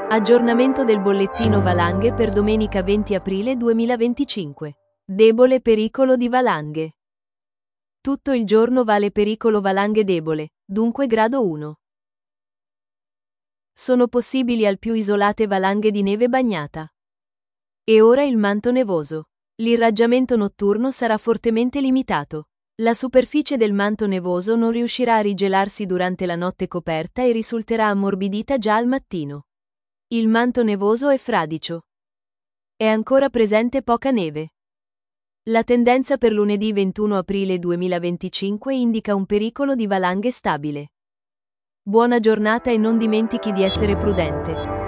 Aggiornamento del bollettino valanghe per domenica 20 aprile 2025. Debole pericolo di valanghe. Tutto il giorno vale pericolo valanghe debole, dunque grado 1. Sono possibili al più isolate valanghe di neve bagnata. E ora il manto nevoso. L'irraggiamento notturno sarà fortemente limitato. La superficie del manto nevoso non riuscirà a rigelarsi durante la notte coperta e risulterà ammorbidita già al mattino. Il manto nevoso è fradicio. È ancora presente poca neve. La tendenza per lunedì 21 aprile 2025 indica un pericolo di valanghe stabile. Buona giornata e non dimentichi di essere prudente.